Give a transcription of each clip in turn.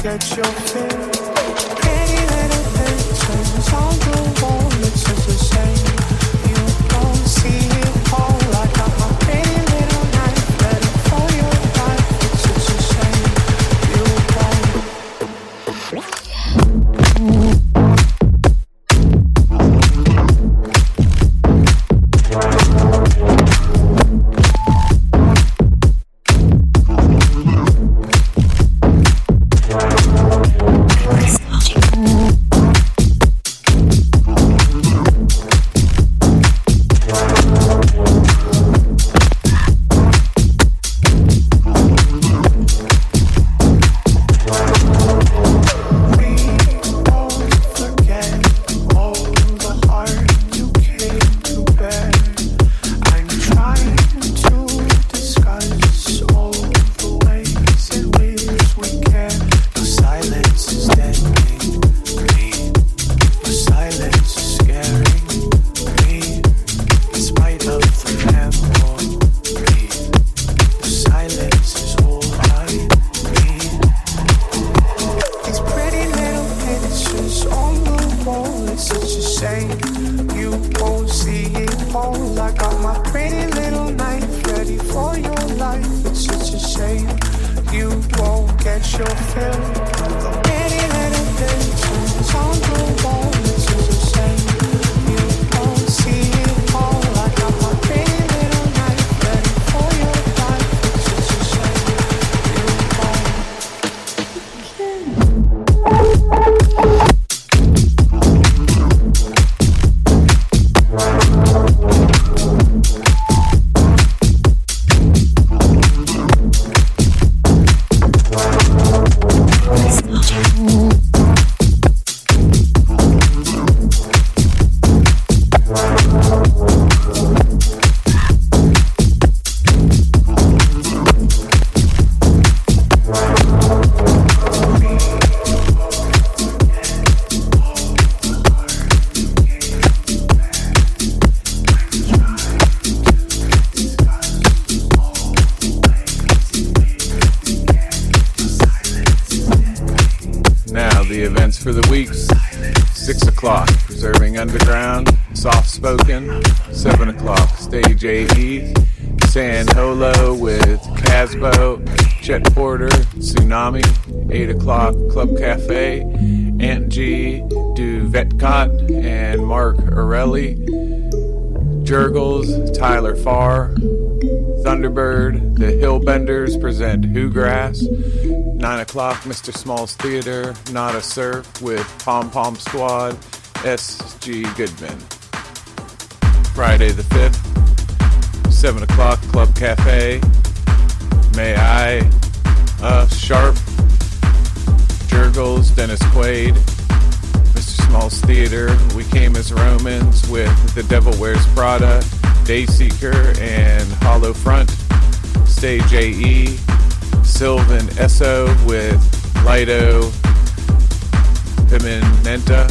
get your fill. Pretty little pictures on the wall, it's just the same. You don't see it all. I got my pretty little knife ready for your life. It's just the same. You won't. For the weeks, 6 o'clock, Preserving Underground, Soft Spoken, 7 o'clock, Stage AE, San Holo with Casbo, Chet Porter, Tsunami, 8 o'clock, Club Cafe, Aunt G, Du Vetcott, and Mark Orelli, Jurgles, Tyler Farr, Thunderbird, The Hillbenders present Whograss, 9 o'clock, Mr. Small's Theater, Not a Surf with Pom Pom Squad, S.G. Goodman. Friday the 5th, 7 o'clock, Club Cafe, May I, Sharp, Jurgles, Dennis Quaid, Mr. Small's Theater, We Came as Romans with The Devil Wears Prada, Dayseeker, and Hollow Front, Stage AE, Sylvan Esso with Lido Pimenenta.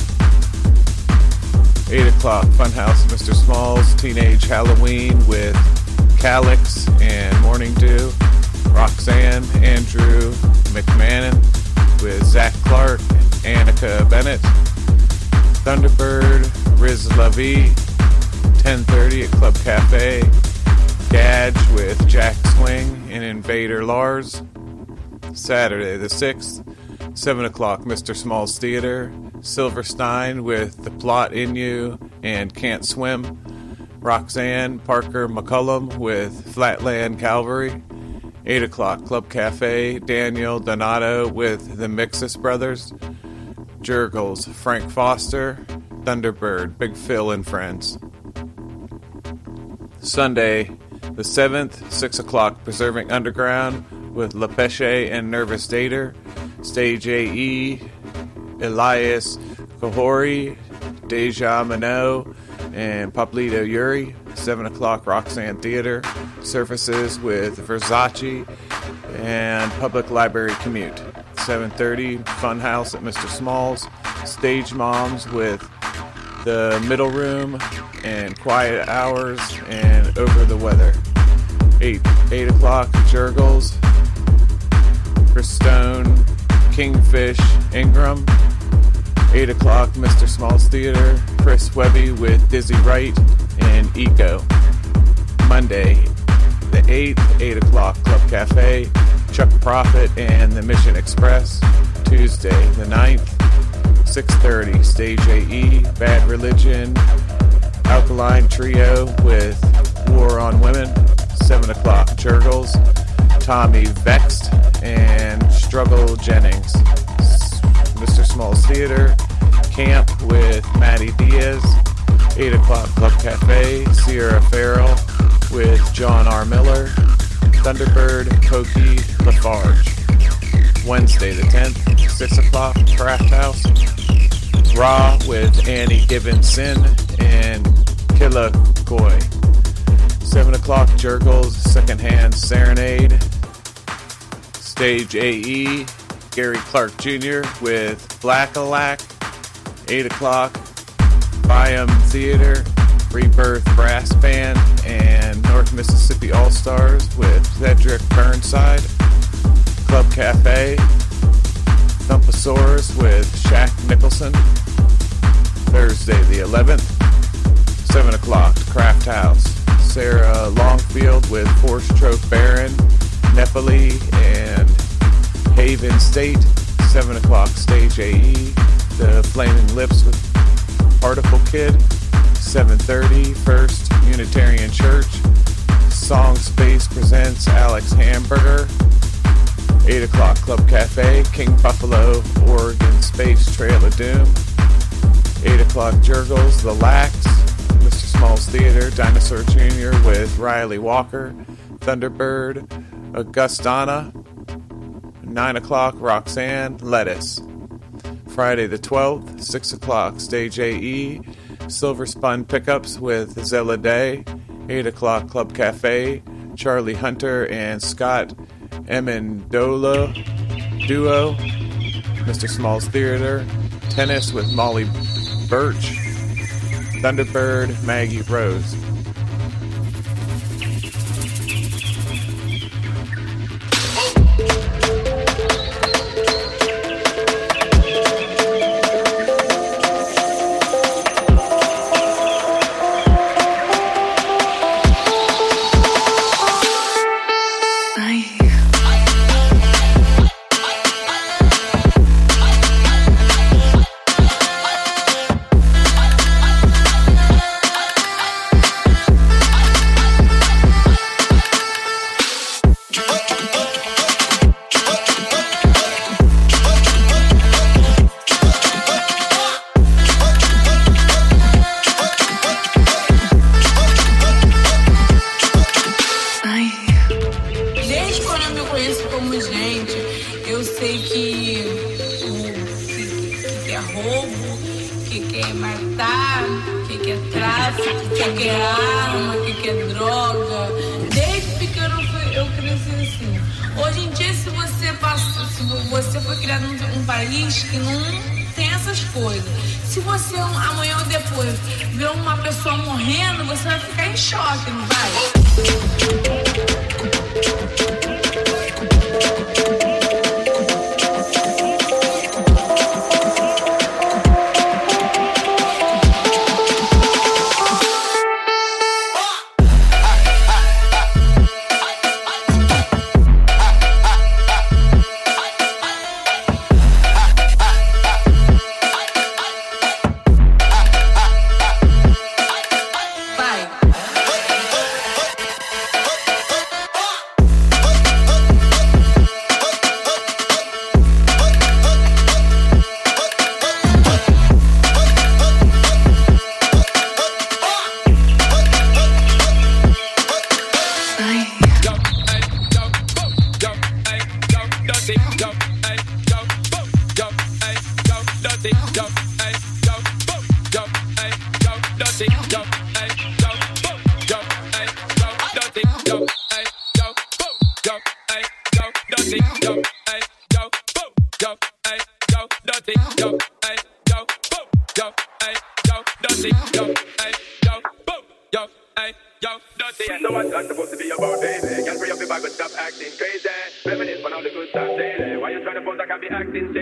8 o'clock, Funhouse, Mr. Smalls, Teenage Halloween with Calyx and Morning Dew. Roxanne, Andrew McMahon with Zach Clark and Annika Bennett. Thunderbird, Riz Lavi, 10:30 at Club Cafe. Gadge with Jack Swing and Invader Lars. Saturday the 6th, 7 o'clock, Mr. Small's Theater. Silverstein with The Plot in You and Can't Swim. Roxanne Parker McCullum with Flatland Calvary. 8 o'clock, Club Cafe. Daniel Donato with The Mixus Brothers. Jurgles, Frank Foster. Thunderbird, Big Phil and Friends. Sunday the 7th, 6 o'clock, Preserving Underground with Lepeche and Nervous Dater. Stage AE, Elias Kahori, Deja Minot, and Pablito Yuri. 7 o'clock, Roxanne Theater. Surfaces with Versace and Public Library Commute. 7:30, Funhouse at Mr. Smalls. Stage Moms with The Middle Room and Quiet Hours and Over the Weather. 8 o'clock, Jurgles, Chris Stone, Kingfish Ingram. 8 o'clock, Mr. Smalls Theater, Chris Webby with Dizzy Wright and Eco. Monday, the 8th, 8 o'clock, Club Cafe, Chuck Prophet and the Mission Express. Tuesday, the 9th, 6:30, Stage AE, Bad Religion, Alkaline Trio with War on Women. 7 o'clock, Jurgles, Tommy Vexed, and Struggle Jennings. Mr. Smalls Theater, Camp with Maddie Diaz. 8 o'clock, Club Cafe, Sierra Farrell with John R. Miller. Thunderbird, Pokey, Lafarge. Wednesday the 10th, 6 o'clock, Craft House. Raw with Annie Gibbonson and Killa Koi. 7 o'clock, Jurgles, Secondhand Serenade. Stage AE, Gary Clark Jr. with Black-a-Lack. 8 o'clock, Biam Theater, Rebirth Brass Band, and North Mississippi All-Stars with Cedric Burnside. Club Cafe, Thumpasaurus with Shaq Nicholson. Thursday the 11th, 7 o'clock, Craft House, Sarah Longfield with Force Troke Baron, Nepali, and Haven State. 7 o'clock, Stage AE, The Flaming Lips with Article Kid. 7:30, First Unitarian Church, Song Space presents Alex Hamburger. 8 o'clock, Club Cafe, King Buffalo, Oregon Space Trail of Doom. 8 o'clock, Jurgles, The Lax, Mr. Smalls Theater, Dinosaur Jr. with Riley Walker, Thunderbird, Augustana. 9 o'clock, Roxanne, Lettuce. Friday the 12th, 6 o'clock, Stage AE, Silver Spun Pickups with Zella Day. 8 o'clock, Club Cafe, Charlie Hunter and Scott Amendola Duo. Mr. Smalls Theater, Tennis with Molly Birch. Thunderbird, Maggie Rose. Acting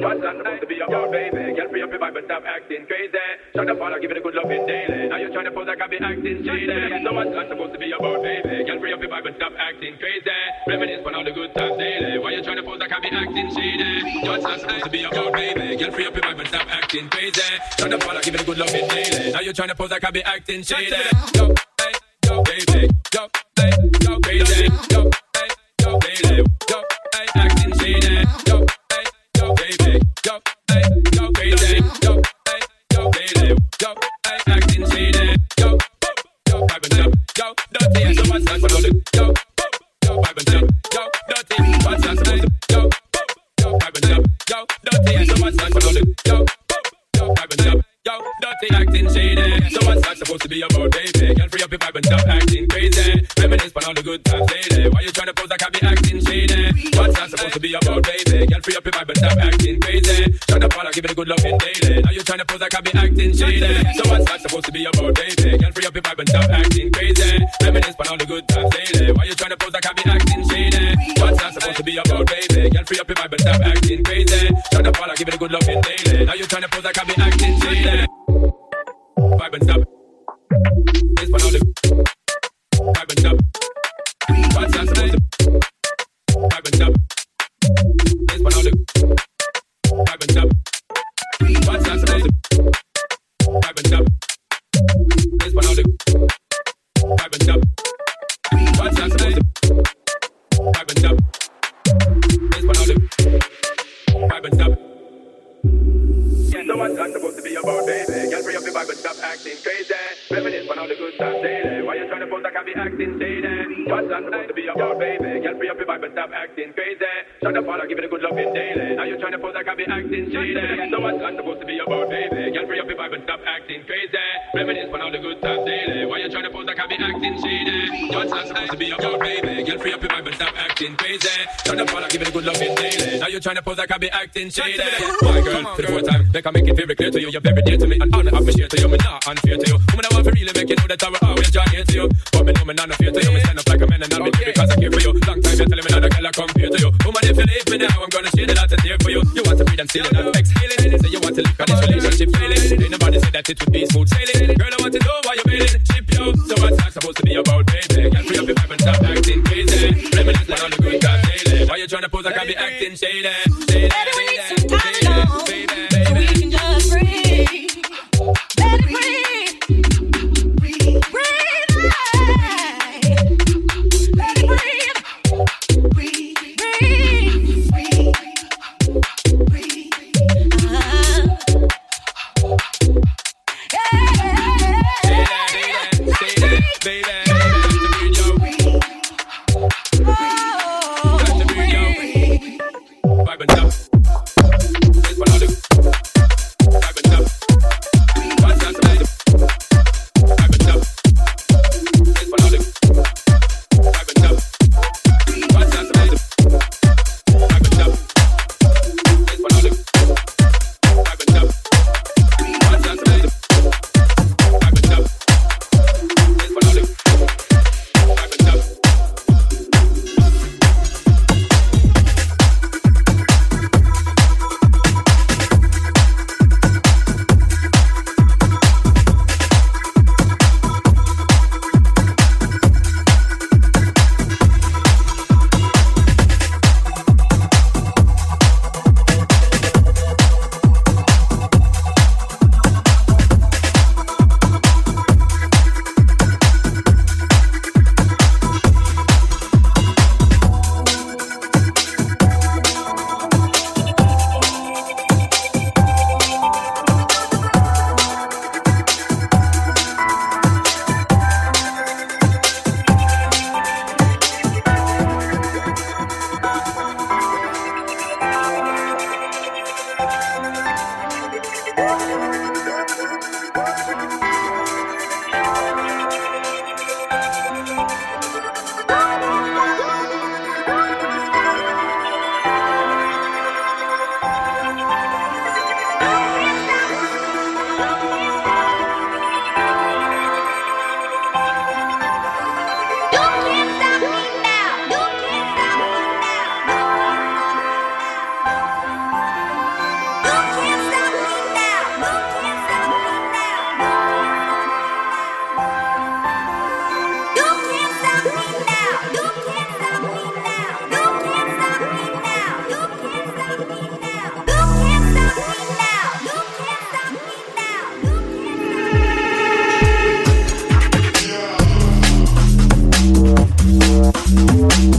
What's that supposed to be about, baby? Girl, free up your vibe and stop acting crazy. Shut up, all I give it a good loving daily. Now you're trying to pose like I be acting shady. So what's that supposed to be about, baby? Girl, free up your vibe and stop acting crazy. Reminisce on all the good times daily. Why you trying to pose like I be acting shady? What's that supposed to be about, baby? Girl, free up your vibe and stop acting crazy. Shut up, all I give it a good loving daily. Now you're trying to pose like I be acting shady. Yo, hey, yo, baby. Yo, hey, yo, crazy. Yo, hey, yo, baby. Yo, hey, acting shady. Yo, hey, yo, baby. Yo, hey, yo, crazy. Yo, hey, yo, baby. Yo, hey, acting shady. Yo, yo, vibe and stop. Yo, dirty. So what's that supposed to? Yo, yo, vibe and stop. Yo, dirty. What's that supposed to? Yo, yo, vibe and stop. Yo, dirty. So what's that supposed to? Yo, yo, vibe and stop. Yo, dirty acting shady. So what's that supposed to be about, baby? Girl, free up your vibe and stop acting crazy. Reminisce on all the good times daily. Why you trying to pose like I be acting shady? What's that supposed to be about, baby? Girl, free up your vibe and stop acting crazy. Shut up, all I give it a good loving daily. Now you trying to pose like I be acting shady. So what's that supposed to be about, baby? Girl, free up your vibe and stop acting crazy. Reminisce on all the good times daily. Why you trying to pose like I be acting shady? What's that supposed to be about, baby? Girl, free up your vibe and stop acting crazy. Shut up, all I give it a good loving daily. Now you trying to pose like I be acting shady. Vibe and stop. This one all the vibe and stop. What's that supposed to? Vibe and stop. This one all the vibe and stop. What's that supposed to? Vibe and stop. This one all the vibe and stop. What's that supposed to? Vibe and stop. This one all the vibe and stop. So what's that supposed to be about, baby? Girl, free up your vibe and stop acting crazy. Reminisce on all the good times daily. Why you trying to pose like I be acting shady? What's that supposed to be about, baby? Girl, free up your vibe and stop acting crazy. Shut up, all I give it a good loving daily. Now you trying to pose like I be acting shady. So what's that supposed to be about, baby? Girl, free up your vibe and stop acting crazy. Reminisce on all the good times daily. Why you trying to pose like I be acting shady? What's that supposed to be about, baby? Girl, free up your vibe and stop acting crazy. Shut up, all I give it a good loving daily. Now you trying to pose like I be acting shady. My girl, for the fourth time, make it very clear to you, you're very dear to me, and honor have me share to you, me not unfair to you. Woman, I want to really make you know that I will always join here to you. But me know me not no fear to you, me stand up like a man and I'll be here because I care for you. Long time you're telling me that a girl I compare to you. Woman, if you leave me now, I'm gonna share the lot and tear for you. You want to breathe and steal it, and exhaling. Say you want to live, cause this relationship failing. Ain't nobody say that it would be smooth sailing. Girl, I want to know why you're bailing, ship you. So what's that supposed to be about, baby? Girl, free up your vibe and stop acting crazy. Reminisce on all the good times daily. Why you trying to pose like I be acting shady? Baby, we need some time alone, so we can just breathe. Let it breathe. Breathe right. Let it breathe. Breathe. Vibe and stop.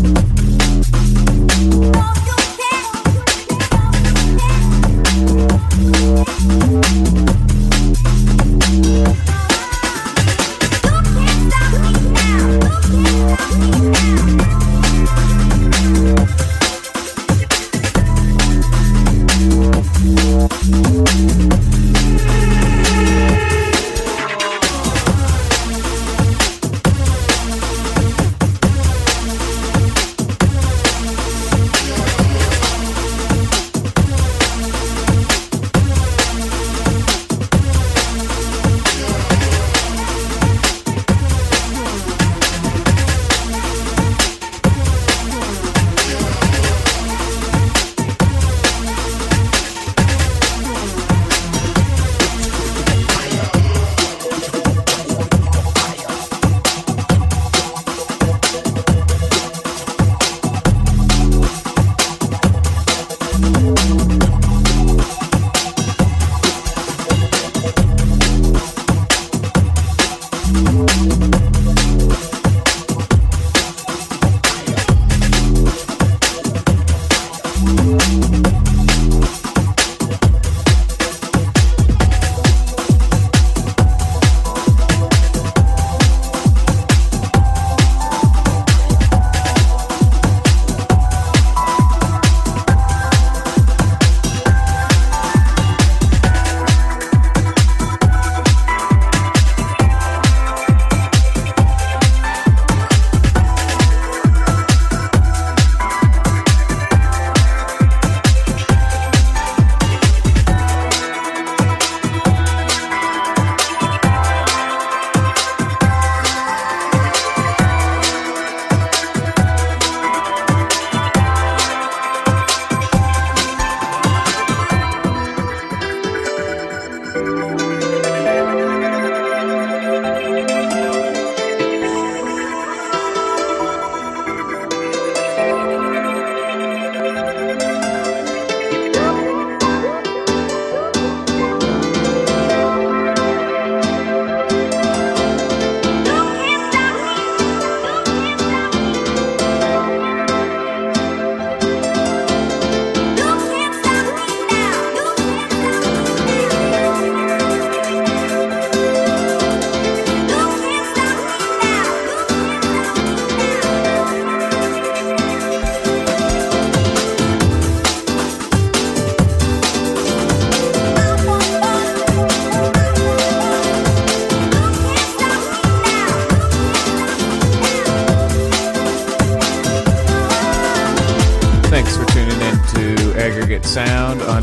Aggregate Sound on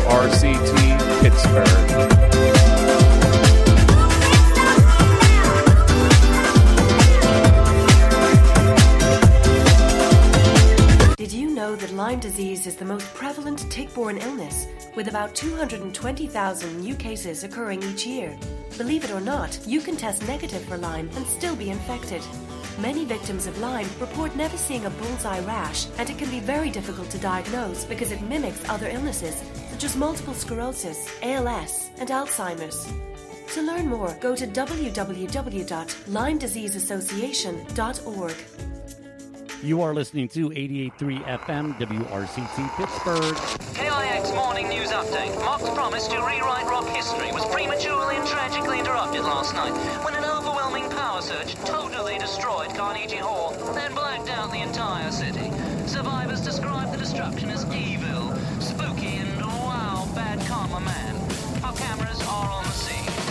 WRCT Pittsburgh. Did you know that Lyme disease is the most prevalent tick-borne illness, with about 220,000 new cases occurring each year? Believe it or not, you can test negative for Lyme and still be infected. Many victims of Lyme report never seeing a bullseye rash, and it can be very difficult to diagnose because it mimics other illnesses, such as multiple sclerosis, ALS, and Alzheimer's. To learn more, go to www.LymeDiseaseAssociation.org. You are listening to 88.3 FM WRCT Pittsburgh. KIX Morning News Update. Mark's promise to rewrite rock history was prematurely and tragically interrupted last night when an overwhelming power surge totally destroyed Carnegie Hall, then blacked out the entire city. Survivors describe the destruction as evil, spooky, and wow, bad karma man. Our cameras are on the scene.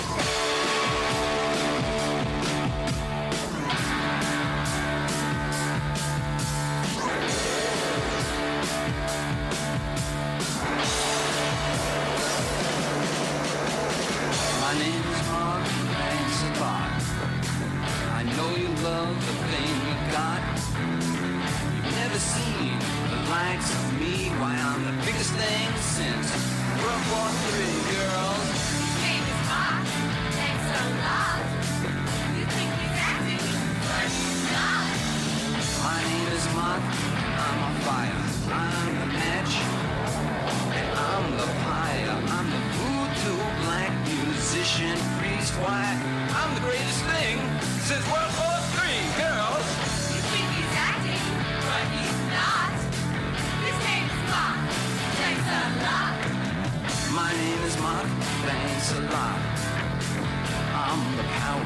My name is Mark Sabot. I know you love the thing you got. You've never seen the likes of me. Why, I'm the biggest thing since World War III, girls. His name is Mark. Thanks a lot. You think he's acting, but he's not. My name is Mark. I'm on fire. I'm the match. And I'm the pyre. I'm the voodoo black musician priest. Why, I'm the greatest thing since World War III, girls. You think he's acting, but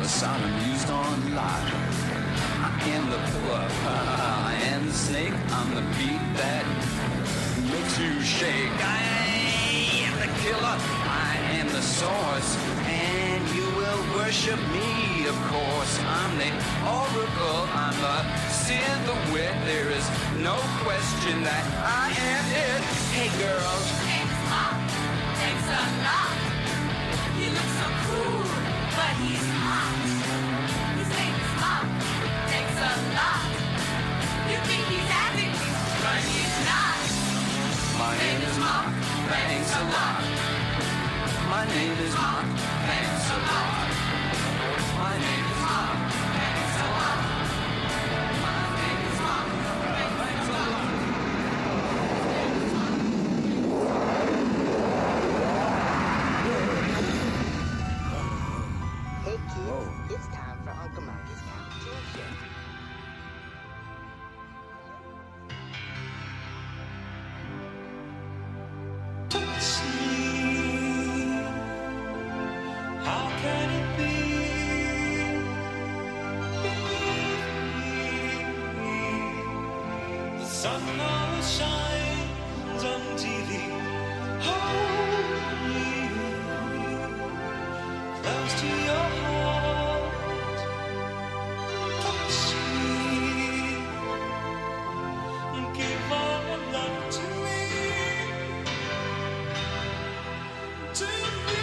Sodom used on Lot. I am the pillar, I am the snake, I'm the beat that makes you shake. I am the killer, I am the source, and you will worship me, of course. I'm the oracle, I'm the Sid the wit, there is no question that I am it. Hey girls, Takes a lot. He looks so cool, but he's hot. His name is Mark. Takes a lot. You think he's acting, but he's not. my name is Mark, thanks a lot. My name is Mark, thanks a lot. My name is Mark, thanks a lot. My name is Mark, thanks a lot. Hey kids, it's time for Uncle Monkey's competition. How can it be? The sun always shines on TV. Hold me close to your heart. Touch me. Give all your love to me. To me.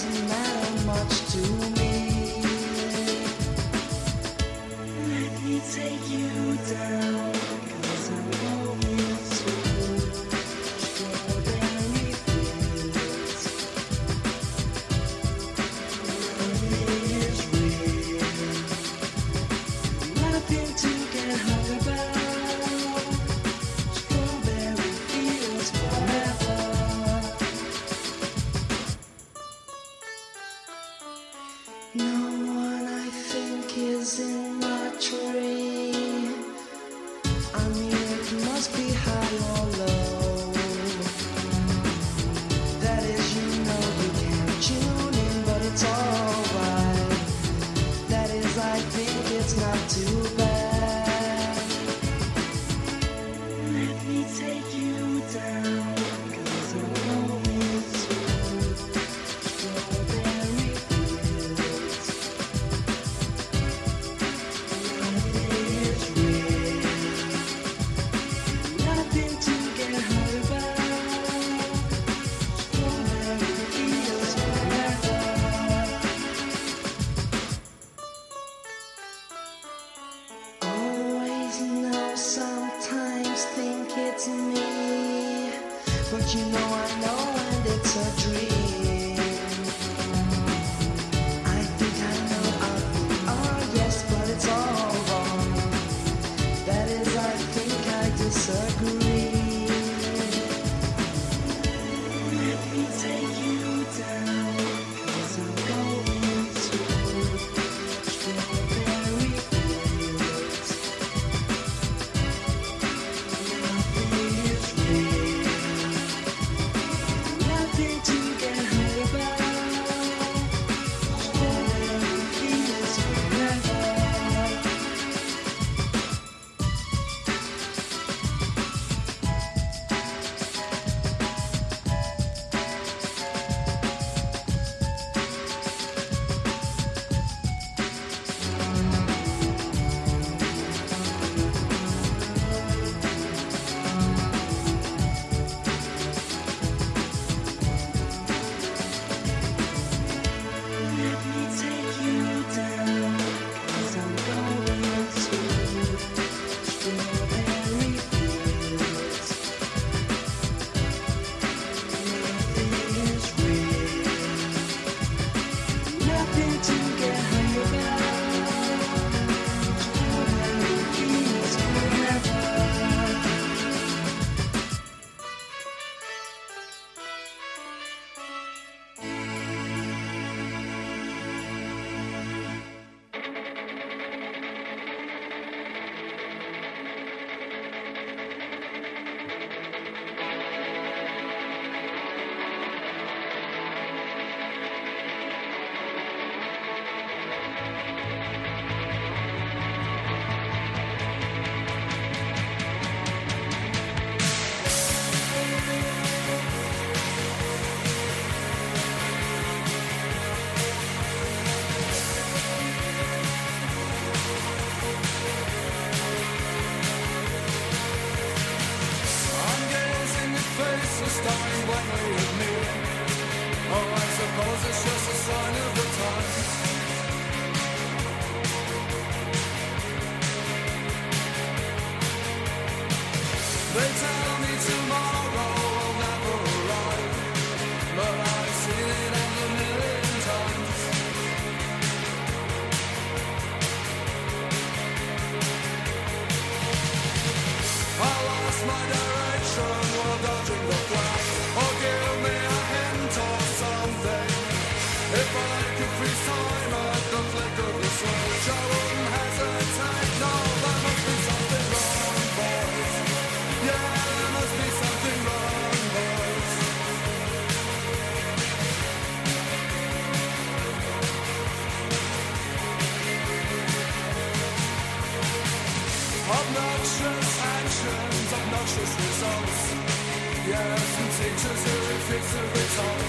doesn't matter much to me. Let me take you down, 'cause I'm going to strawberry fields. Nothing is real, nothing to get hung about. Strawberry fields forever. No one I think is in my tree. I mean, it must be high or low. That is, you know you can't tune in, but it's alright. That is, I think it's not too bad. Let me take you down, 'cause I'm going to strawberry fields. Nothing is real, nothing to get hung about. Strawberry fields forever. Always know, sometimes think it's me, but you know I know and it's a dream. I think I know oh yes, but it's all wrong. That is, I think I disagree. Let me take you down, 'cause I'm going to strawberry fields. Nothing is real, nothing to get hung about. Strawberry fields forever. Let me take you down, 'cause I'm going to strawberry fields. Nothing is real, nothing to get hung about. Strawberry fields forever. I'm gazing at faces starting blatantly at me. Oh, I suppose it's just a sign of the times. They tell me tomorrow will never arrive, but I've seen it 1,000,000 times. I lost my direction while dodging the flash. Oh, give me a hint or something. If I could freeze time at the flick of the switch, I wouldn't hesitate. No, there must be something wrong, boys. Yeah, there must be something wrong, boys. Obnoxious actions, obnoxious results. Yeah, some teachers who refuse to be told.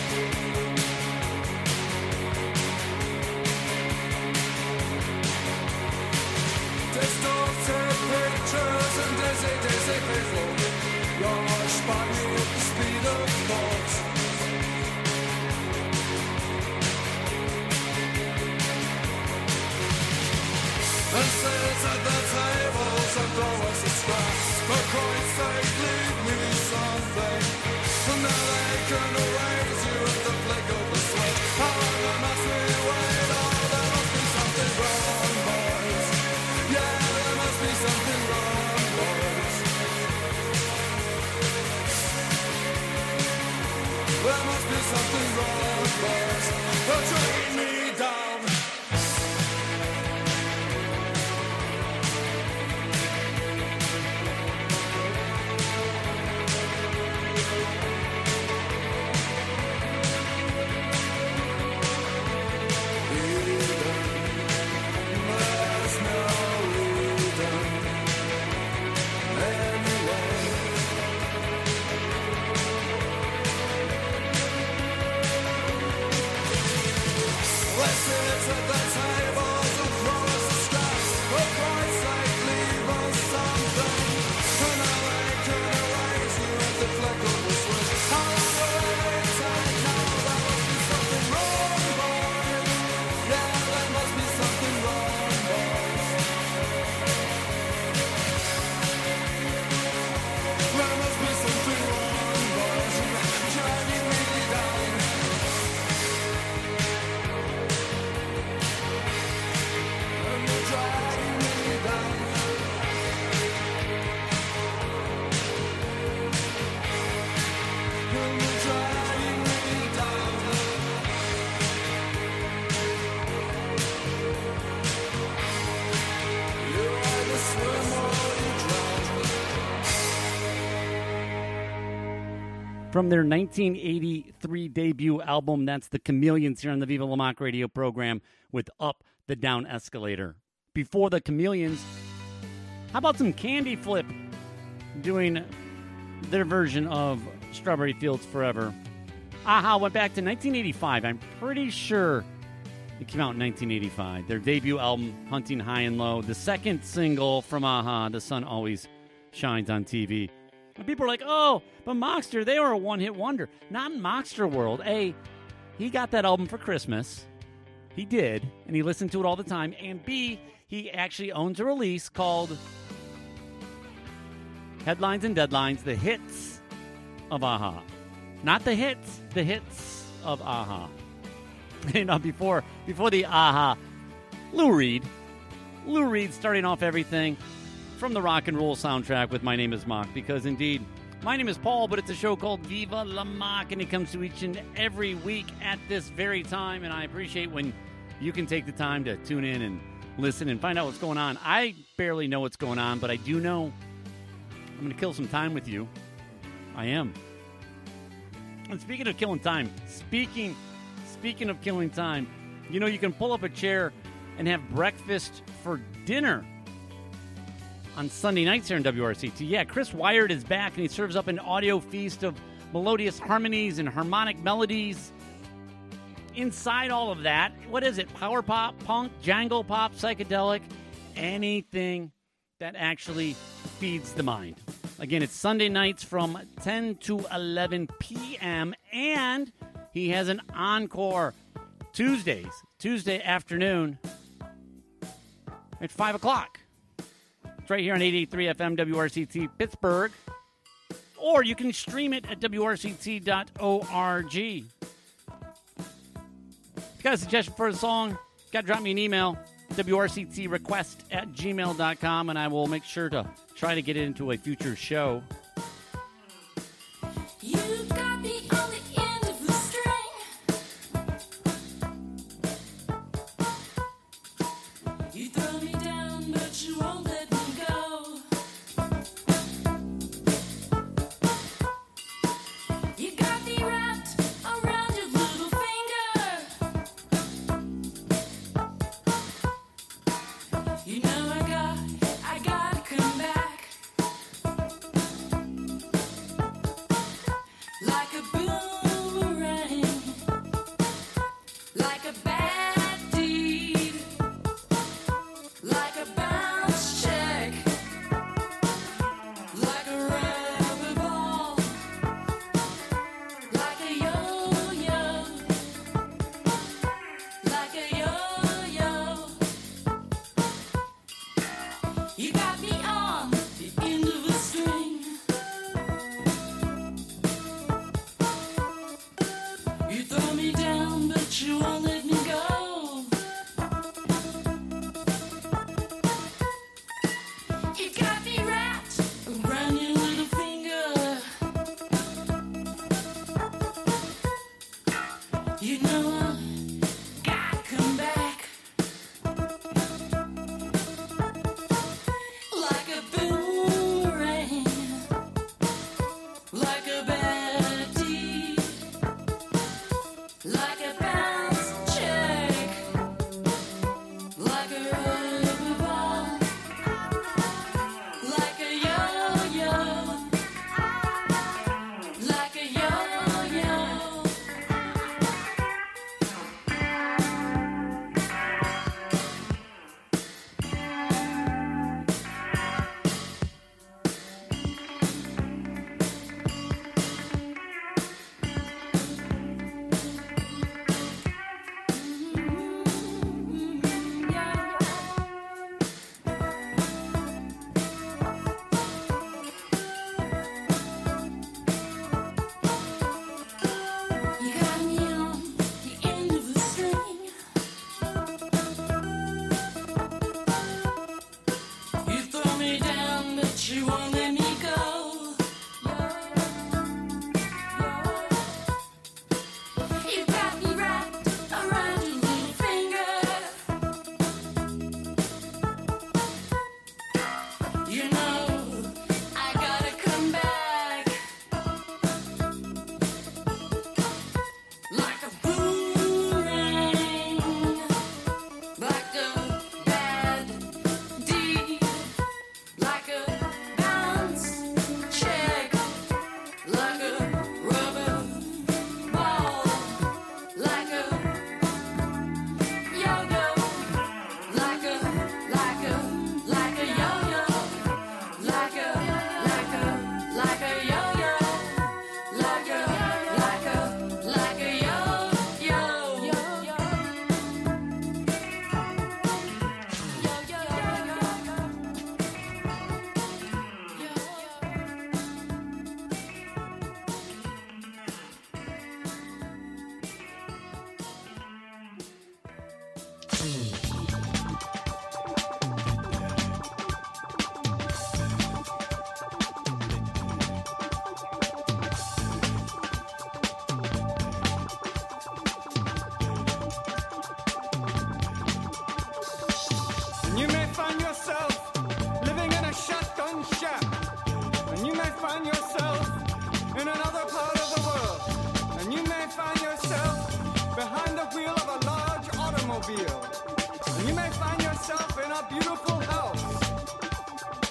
Distorted pictures and dizzy, dizzy people, rushed by me at the speed of thought. and sit at the tables and throw us a scraps. For Christ's sake, leave me something. And now they can erase you at the flick of the switch. How long must we wait? Oh, there must be something wrong, boys. Yeah, there must be something wrong, boys. There must be something wrong, boys. They're dragging me down. From their 1983 debut album, that's the Chameleons here on the Viva La Mock radio program with Up the Down Escalator. Before the Chameleons, how about some Candy Flip doing their version of Strawberry Fields Forever? Aha went back to 1985. I'm pretty sure it came out in 1985. Their debut album, Hunting High and Low. The second single from Aha, The Sun Always Shines on TV. And people are like, oh, but Mockster, they were a one-hit wonder. Not in Mockster world. A, he got that album for Christmas. He did, and he listened to it all the time. And B, he actually owns a release called Headlines and Deadlines, the hits of Aha. Not the hits of Aha. You know, before the Aha, Lou Reed starting off everything from the rock and roll soundtrack with My Name is Mock, because indeed, my name is Paul, but it's a show called Viva La Mock, and it comes to each and every week at this very time, and I appreciate when you can take the time to tune in and listen and find out what's going on. I barely know what's going on, but I do know I'm going to kill some time with you. I am. And speaking of killing time, speaking of killing time, you know, you can pull up a chair and have breakfast for dinner on Sunday nights here in WRCT. Yeah, Chris Wired is back, and he serves up an audio feast of melodious harmonies and harmonic melodies. Inside all of that, what is it? Power pop, punk, jangle pop, psychedelic, anything that actually feeds the mind. Again, it's Sunday nights from 10 to 11 p.m., and he has an encore Tuesday afternoon at 5 o'clock. It's right here on 88.3 FM WRCT Pittsburgh. Or you can stream it at WRCT.org. If you got a suggestion for a song, got to drop me an email, WRCTrequest@gmail.com, and I will make sure to try to get it into a future show. You got me on the end of the string. You throw me down, but you won't let me go. You got me wrapped around your little finger. You know I gotta come back. Like a boomerang, like a bad deed, like a bounce check, like a rubber ball, like a yo-yo, like a yo-yo.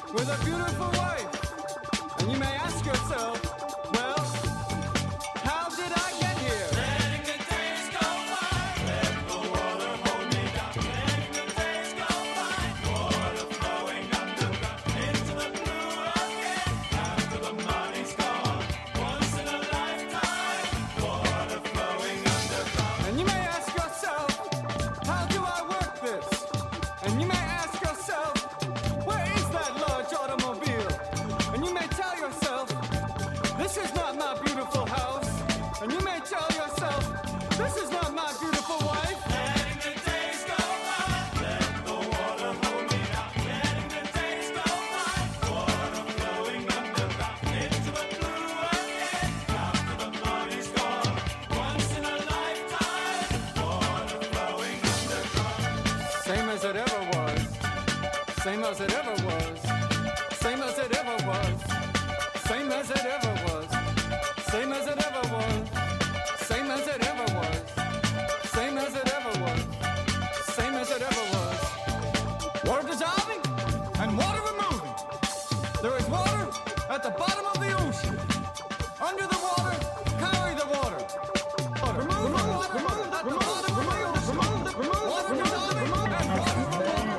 with a beautiful wife. And you may ask yourself, well, how did I get here? Letting the days go by, let the water hold me down. Letting the days go by, water flowing underground into the blue again. After the money's gone, once in a lifetime, water flowing underground. And you may ask yourself, how do I work this? And you may ask yourself, where is that large automobile? And you may tell yourself, this is not my beautiful house. And you may tell yourself, this is not my beautiful wife. Letting the days go by, let the water hold me down. Letting the days go by, water flowing underground into the blue again. After the money's gone, once in a lifetime, water flowing underground. Same as it ever was. Same as it ever was. Same as it ever was. Same as it ever was. Same as it ever was. Same as it ever was. Same as it ever was. Same as it ever was. Water dissolving and water removing. There is water at the bottom of the ocean. Under the water, carry the water. Remove the water at the bottom of the ocean. Water dissolving and water removing.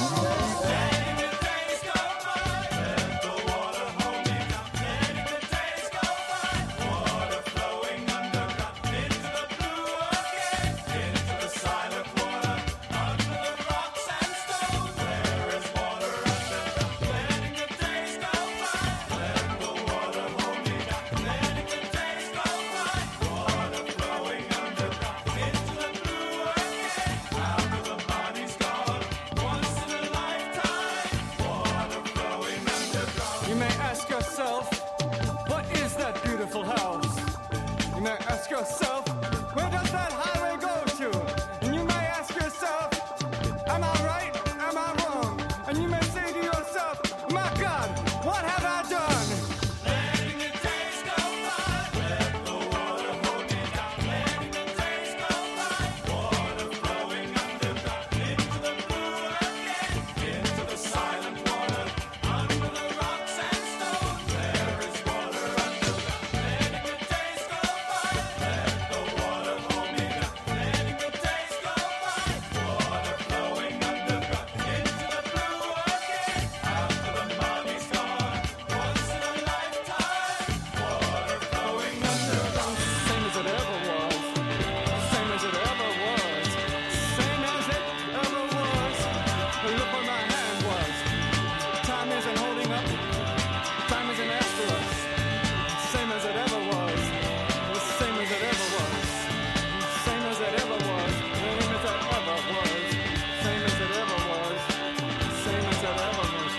Letting the days go by, let the water hold me down. Letting the days go by, water flowing underground into the blue again, into the silent water, under the rocks and stones. There is water underground. Letting the days go by, let the water hold me down. Letting the days go by, water flowing underground into the blue again. After the money's gone, once in a lifetime, water flowing underground. You may ask yourself, what is that beautiful house? You may ask yourself, where does that highway go to? And you may ask yourself, am I right? Am I wrong? And you may say to yourself, my God, what have I done? Letting the days go by, let the water hold me down. Letting the days go by, water flowing underground into the blue again, into the silent water, under the rocks and stones. There is water underground. Letting the days go by, let the water hold me down. Letting the days go by, water flowing underground into the blue again. After the money's gone, once in a lifetime, water flowing underground. Same as it ever was. Same as it ever was. Same as it ever was. Look where my hand was. Time isn't holding up. Time isn't after us. Same as it ever was. Same as it ever was. Same as it ever was. Same as it ever was. Same as it ever was. Same as it ever was.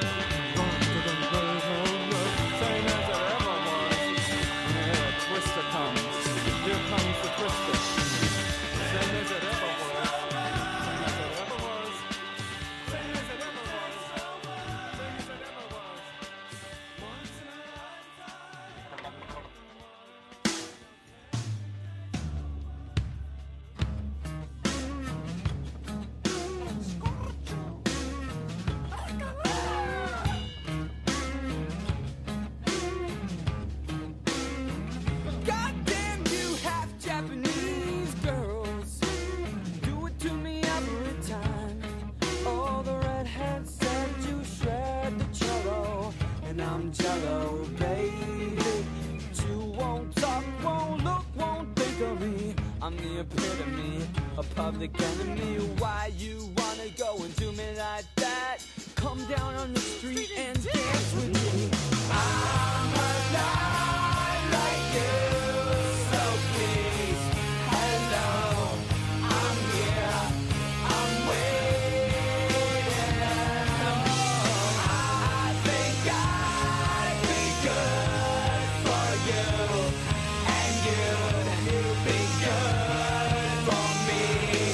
Same as it ever was. And here a twister comes. Here comes the twister. Same as it ever was. Same as it ever was. Same as it ever was. Same as it ever was. Once in a lifetime. Goddamn you half Japanese girls, do it to me every time. All the redheads said you shred the cello, and I'm jello, baby. You won't talk, won't look, won't think of me. I'm the epitome, a public enemy. Why you wanna go and do me like that? Come down on the street and dance with me. I'm alive like you, so please, hello, I'm here, I'm waiting. I think I'd be good for you, and you'd be good for me.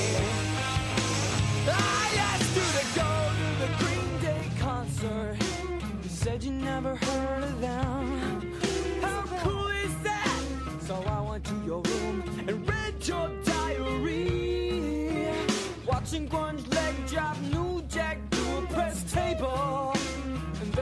I asked you to go to the Green Day concert. You said you never heard of them. How cool is that? So I went to your room and read your diary. Watching grunge leg drop New Jack to a press table. And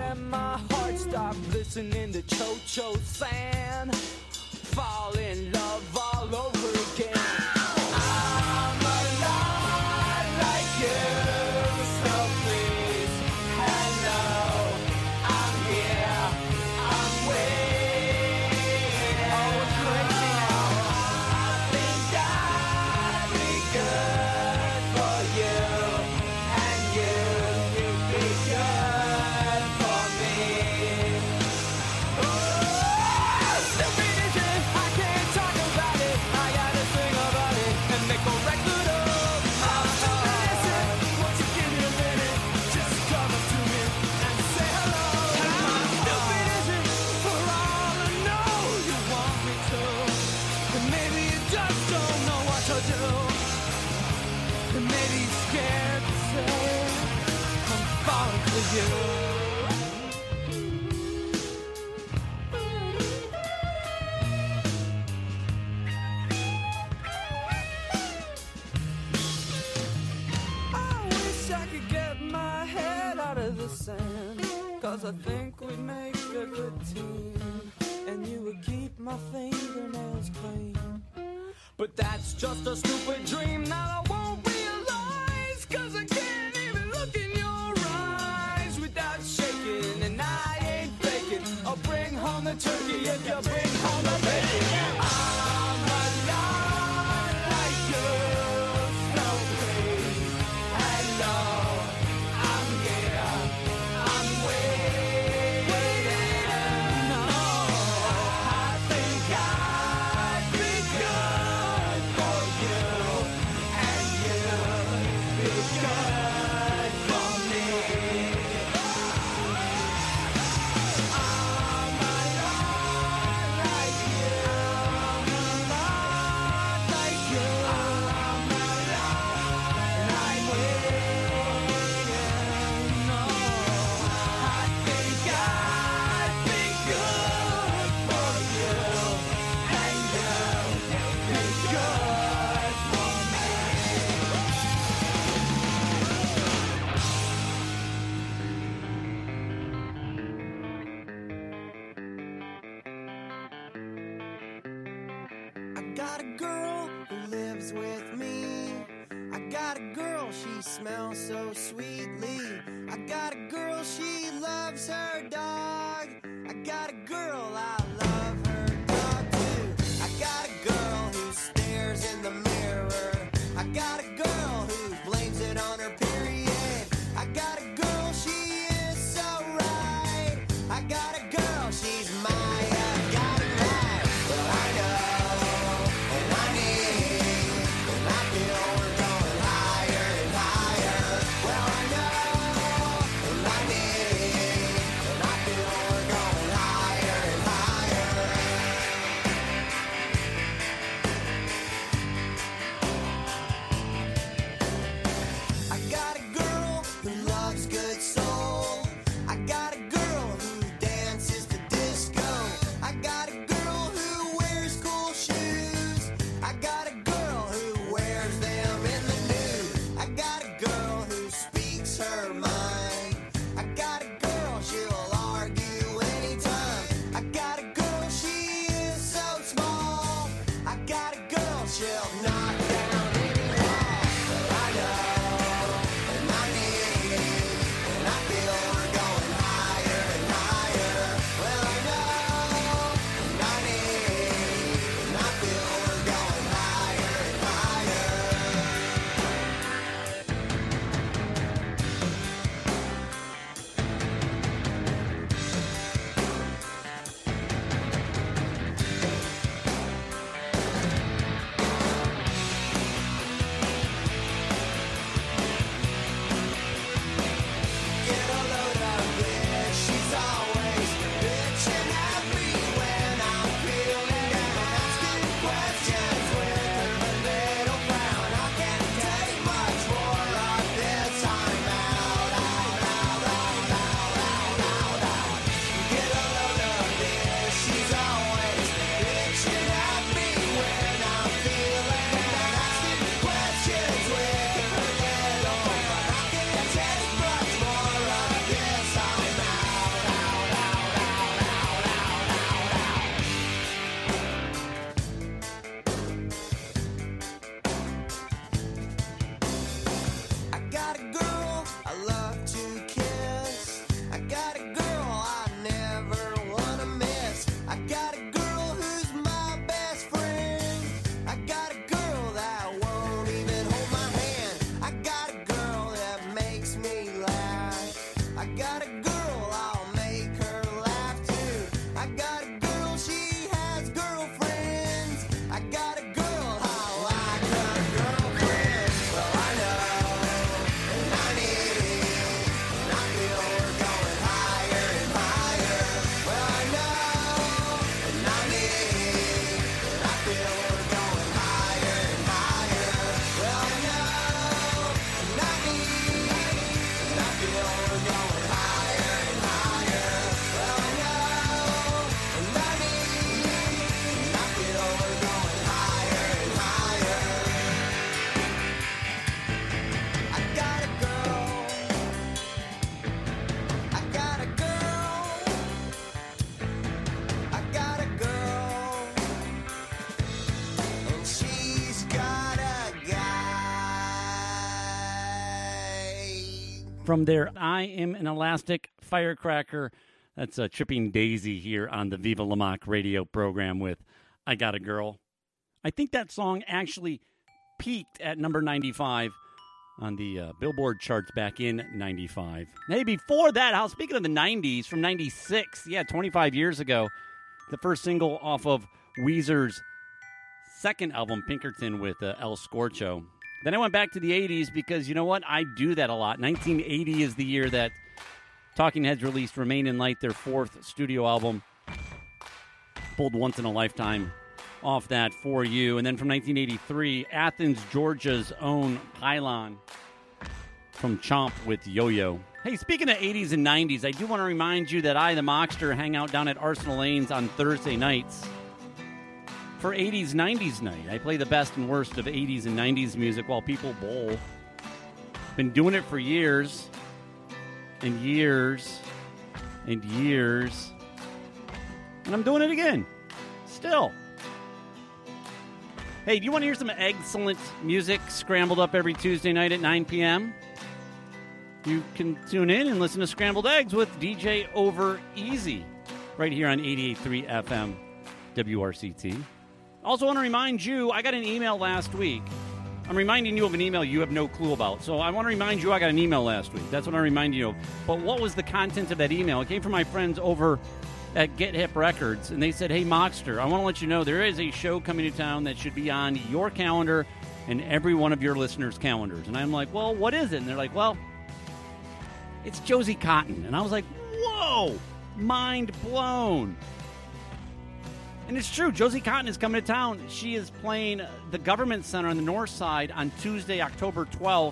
dancing in the cho-cho sand, fall in love all over again. I'm alive like you, so please, hello, I'm here, I'm waiting. Oh, it's crazy now. I think I'd be good for you, and you'd be good for me. Stupid is it, I can't talk about it. I gotta sing about it and make a record of. I'm stupid is it, won't you give me a minute? Just come up to me and say hello. How stupid is it, for all I know you want me to, and maybe you just don't know what to do, and maybe you're scared to say I'm falling for you. I wish I could get my head out of the sand, 'cause I think we'd make a good team, and you would keep my fingernails clean. But that's just a stupid dream that I won't realize, 'cause I can't even look in your eyes without shaking, and I ain't faking. I'll bring home the turkey if you bring home the bacon. I'm alive like you, so please, hello, I'm here, I'm waiting. No, I think I'd be good for you, and you'd be good for me. I'm alive like you, I'm alive like you, I'm alive and I'm waiting. No, I think I'd be good for you, and you'd be good for me. I got a girl who lives with me. I got a girl, she smells so sweetly. I got a girl, she loves her dog. I got a girl, I love her dog too. I got a girl who stares in the mirror. I got a girl who blames it on her period. I got a girl, she is so right. I got a girl, she's my, I got it right. Well, I know, and I need, and I feel we're going higher and higher. Well, I know, and I need, and I feel we're going higher and higher. from their I Am an Elastic Firecracker. That's a Tripping Daisy here on the Viva La Mock radio program with I Got a Girl. I think that song actually peaked at number 95 on the Billboard charts back in 95. Hey, before that, speaking of the 90s, from 96, 25 years ago, the first single off of Weezer's second album, Pinkerton, with El Scorcho. Then I went back to the 80s because, you know what, I do that a lot. 1980 is the year that Talking Heads released Remain in Light, their fourth studio album. Pulled Once in a Lifetime off that for you. And then from 1983, Athens, Georgia's own Pylon from Chomp with Yo-Yo. Hey, speaking of 80s and 90s, I do want to remind you that I, the Mockster, hang out down at Arsenal Lanes on Thursday nights for 80s, 90s night. I play the best and worst of 80s and 90s music while people bowl. Been doing it for years and years and years. And I'm doing it again. Still. Hey, do you want to hear some excellent music scrambled up every Tuesday night at 9 p.m.? You can tune in and listen to Scrambled Eggs with DJ Over Easy right here on 88.3 FM WRCT. Also want to remind you, I got an email last week. I'm reminding you of an email you have no clue about. So I want to remind you I got an email last week. That's what I'm reminding you of. But what was the content of that email? It came from my friends over at Get Hip Records, and they said, hey, Mockster, I want to let you know there is a show coming to town that should be on your calendar and every one of your listeners' calendars. And I'm like, well, what is it? And they're like, well, it's Josie Cotton. And I was like, whoa, mind blown. And it's true, Josie Cotton is coming to town. She is playing the Government Center on the north side on Tuesday, October 12th.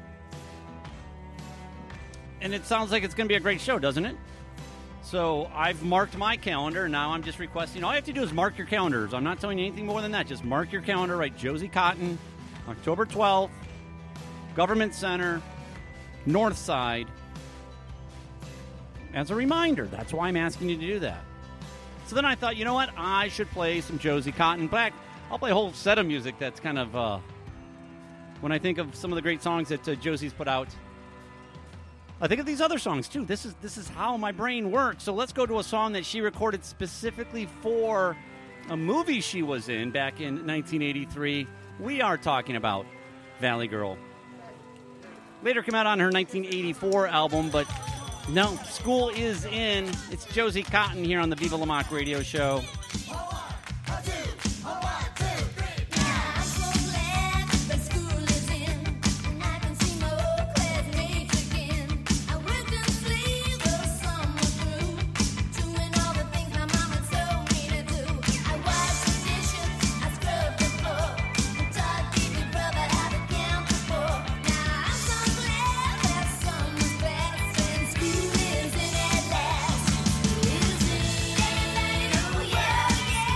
And it sounds like it's going to be a great show, doesn't it? So I've marked my calendar, and now I'm just requesting. All you have to do is mark your calendars. I'm not telling you anything more than that. Just mark your calendar, right? Josie Cotton, October 12th, Government Center, north side. As a reminder, that's why I'm asking you to do that. So then I thought, you know what? I should play some Josie Cotton. Back, I'll play a whole set of music that's kind of, when I think of some of the great songs that Josie's put out, I think of these other songs, too. This is how my brain works. So let's go to a song that she recorded specifically for a movie she was in back in 1983. We are talking about Valley Girl. Later came out on her 1984 album, but no, school is in. It's Josie Cotton here on the Viva La Mock radio show. Yeah.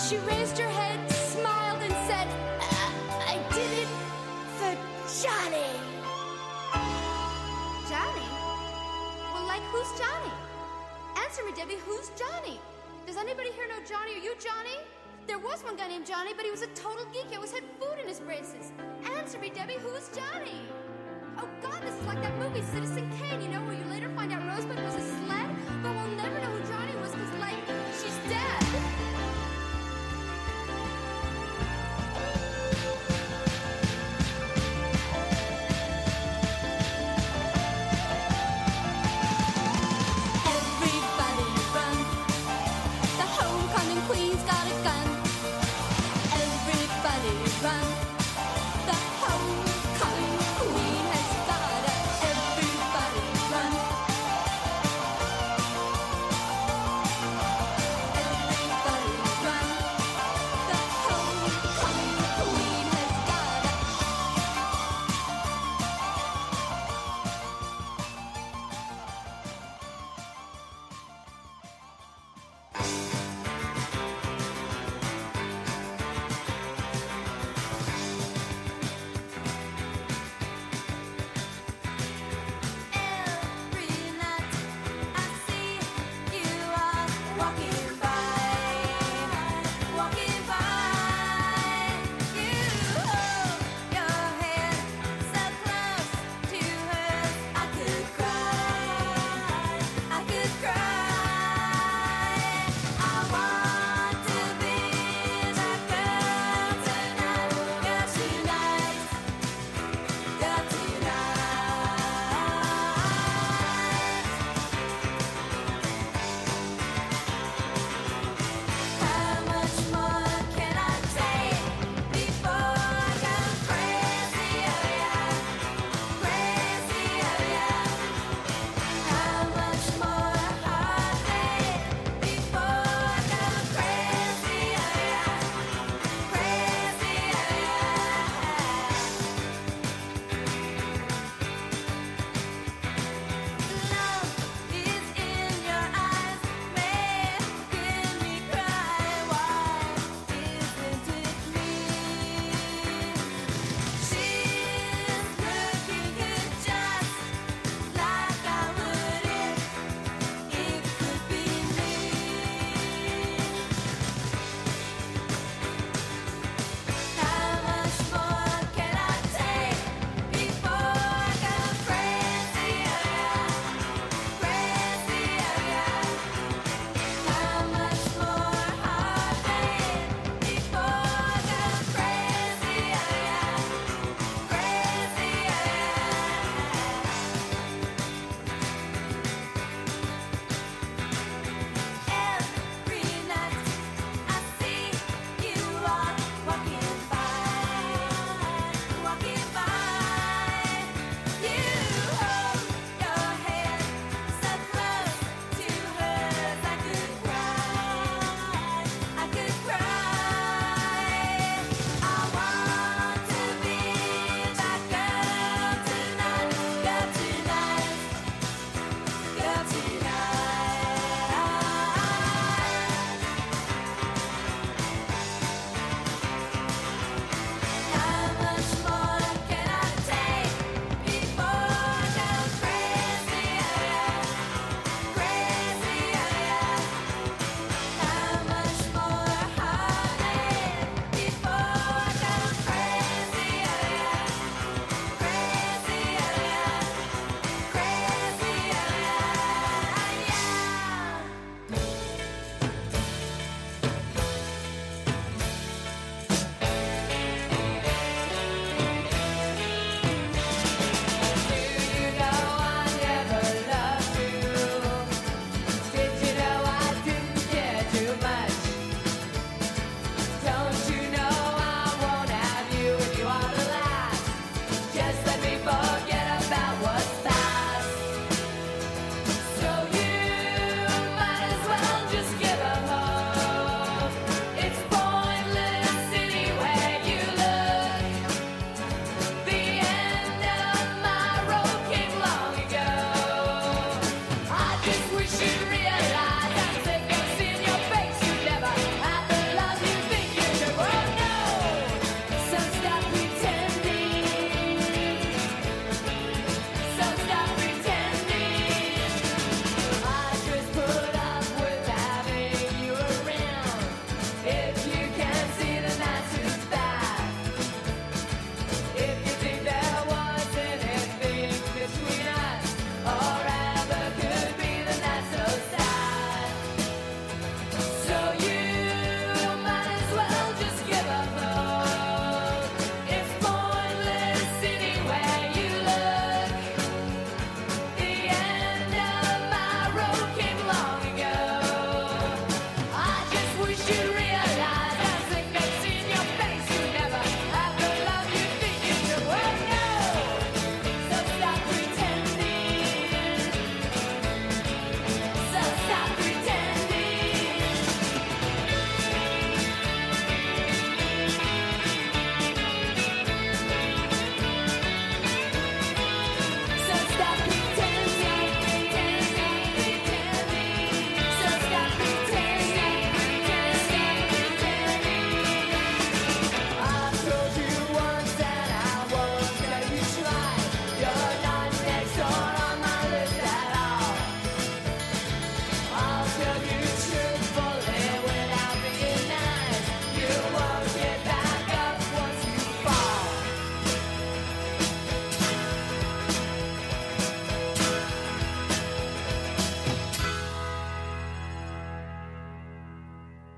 She raised her head, smiled, and said, I did it for Johnny. Johnny? Well, like, who's Johnny? Answer me, Debbie, who's Johnny? Does anybody here know Johnny? Are you Johnny? There was one guy named Johnny, but he was a total geek. He always had food in his braces. Answer me, Debbie, who's Johnny? Oh, God, this is like that movie, Citizen Kane, you know, where you later find out Rosebud was a sled, but we'll never know who Johnny was because, like, she's dead. Everybody run. The homecoming queen's got a gun. Everybody run. The homecoming queen has got a. Everybody run.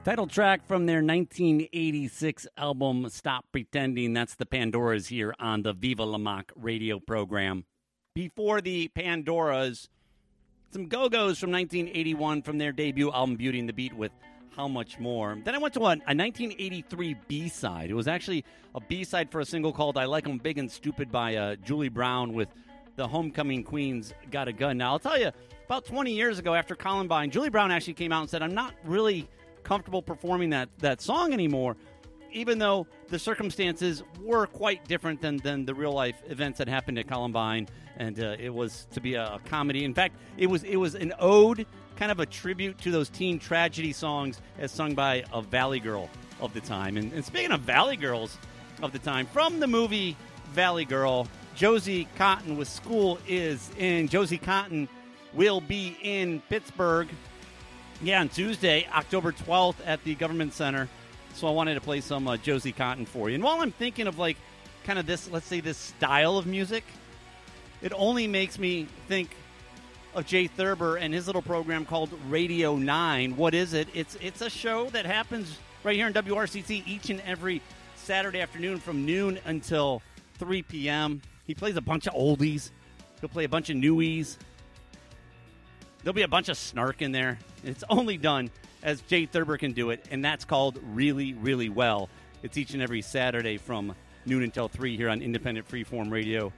Title track from their 1986 album, Stop Pretending. That's the Pandoras here on the Viva La Mock radio program. Before the Pandoras, some Go-Go's from 1981 from their debut album, Beauty and the Beat, with How Much More. Then I went to a 1983 B-side. It was actually a B-side for a single called I Like 'Em Big and Stupid by Julie Brown with the Homecoming Queen's Got a Gun. Now, I'll tell you, about 20 years ago after Columbine, Julie Brown actually came out and said, I'm not really comfortable performing that song anymore, even though the circumstances were quite different than the real-life events that happened at Columbine, and it was to be a comedy. In fact, it was an ode, kind of a tribute to those teen tragedy songs as sung by a Valley Girl of the time. And speaking of Valley Girls of the time, from the movie Valley Girl, Josie Cotton with School Is In. Josie Cotton will be in Pittsburgh, on Tuesday, October 12th at the Government Center. So I wanted to play some Josie Cotton for you. And while I'm thinking of kind of this, let's say this style of music, it only makes me think of Jay Thurber and his little program called Radio 9. What is it? It's a show that happens right here in WRCT each and every Saturday afternoon from noon until 3 p.m. He plays a bunch of oldies. He'll play a bunch of newies. There'll be a bunch of snark in there. It's only done as Jay Thurber can do it, and that's called Really, Really Well. It's each and every Saturday from noon until 3 here on Independent Freeform Radio,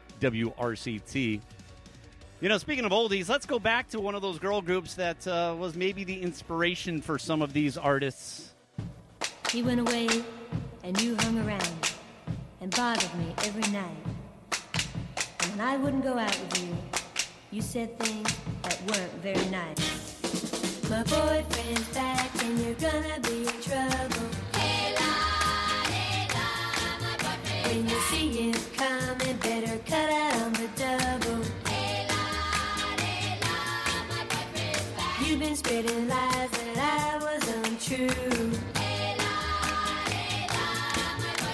WRCT. You know, speaking of oldies, let's go back to one of those girl groups that was maybe the inspiration for some of these artists. He went away, and you hung around and bothered me every night. And when I wouldn't go out with you, you said things that weren't very nice. My boyfriend's back and you're gonna be in trouble. Hey la, my boyfriend. When you see him coming, better cut out on the double. Hey la, my boyfriend's back. You've been spreading lies that I was untrue.